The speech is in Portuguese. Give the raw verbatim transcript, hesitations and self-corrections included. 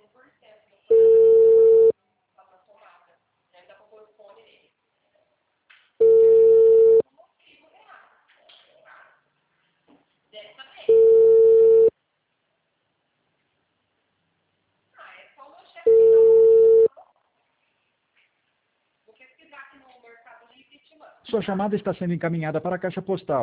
Sua chamada está sendo encaminhada para a caixa postal.